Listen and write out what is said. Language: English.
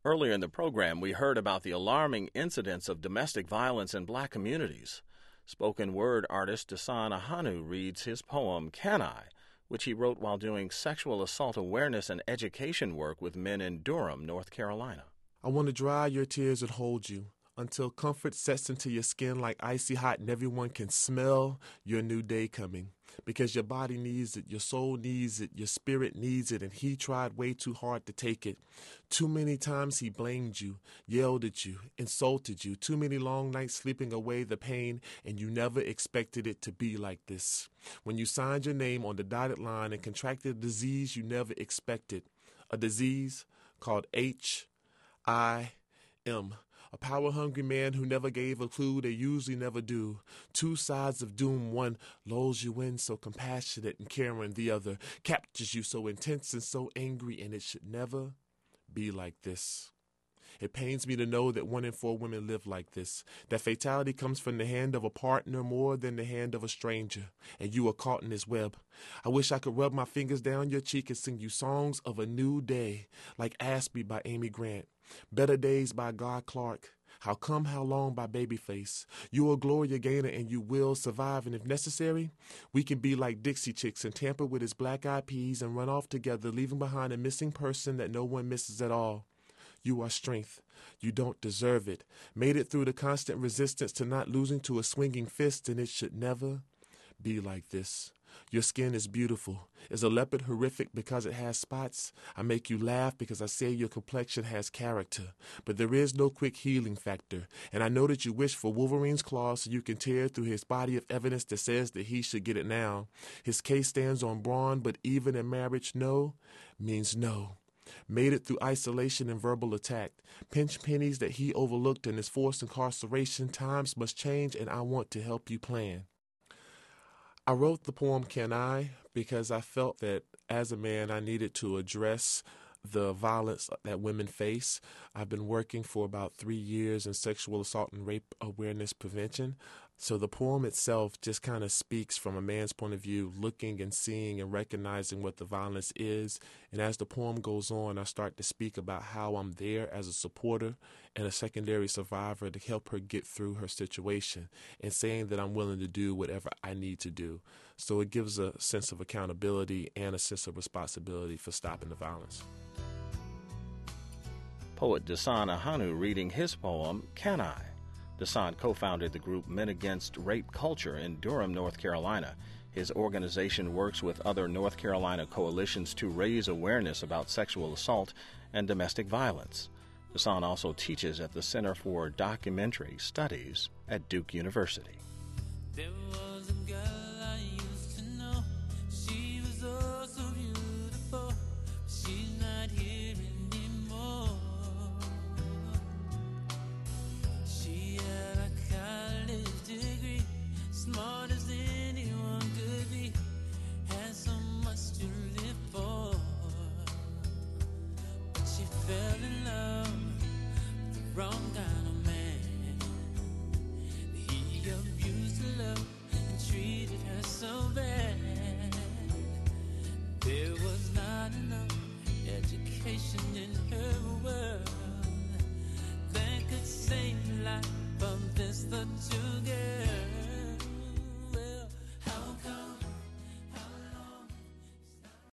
Earlier in the program, we heard about the alarming incidents of domestic violence in black communities. Spoken word artist Dasan Ahanu reads his poem, Can I?, which he wrote while doing sexual assault awareness and education work with men in Durham, North Carolina. I want to dry your tears and hold you until comfort sets into your skin like icy hot and everyone can smell your new day coming. Because your body needs it, your soul needs it, your spirit needs it, and he tried way too hard to take it. Too many times he blamed you, yelled at you, insulted you. Too many long nights sleeping away the pain, and you never expected it to be like this. When you signed your name on the dotted line and contracted a disease you never expected. A disease called HIM. A power-hungry man who never gave a clue, they usually never do. Two sides of doom, one lulls you in so compassionate and caring, the other captures you so intense and so angry, and it should never be like this. It pains me to know that 1 in 4 women live like this, that fatality comes from the hand of a partner more than the hand of a stranger, and you are caught in this web. I wish I could rub my fingers down your cheek and sing you songs of a new day, like Ask Me by Amy Grant, Better Days by Guy Clark, How Come, How Long by Babyface. You're a Gloria Gaynor and you will survive, and if necessary, we can be like Dixie Chicks and tamper with his black eyed peas and run off together, leaving behind a missing person that no one misses at all. You are strength. You don't deserve it. Made it through the constant resistance to not losing to a swinging fist, and it should never be like this. Your skin is beautiful. Is a leopard horrific because it has spots? I make you laugh because I say your complexion has character. But there is no quick healing factor. And I know that you wish for Wolverine's claws so you can tear through his body of evidence that says that he should get it now. His case stands on brawn, but even in marriage, no means no. Made it through isolation and verbal attack. Pinch pennies that he overlooked in his forced incarceration. Times must change, and I want to help you plan. I wrote the poem Can I? Because I felt that as a man I needed to address the violence that women face. I've been working for about 3 years in sexual assault and rape awareness prevention. So the poem itself just kind of speaks from a man's point of view, looking and seeing and recognizing what the violence is. And as the poem goes on, I start to speak about how I'm there as a supporter and a secondary survivor to help her get through her situation, and saying that I'm willing to do whatever I need to do. So it gives a sense of accountability and a sense of responsibility for stopping the violence. Poet Dasan Ahanu reading his poem, Can I? Dasan co-founded the group Men Against Rape Culture in Durham, North Carolina. His organization works with other North Carolina coalitions to raise awareness about sexual assault and domestic violence. Dasan also teaches at the Center for Documentary Studies at Duke University. There was a girl I used to know. She was oh so beautiful. She's not here anymore. She had a college degree, smart as anyone could be, had so much to live for. But she fell in love with the wrong kind of man. He abused her love and treated her so bad. There was not enough education in her world that could save the life of this little girl.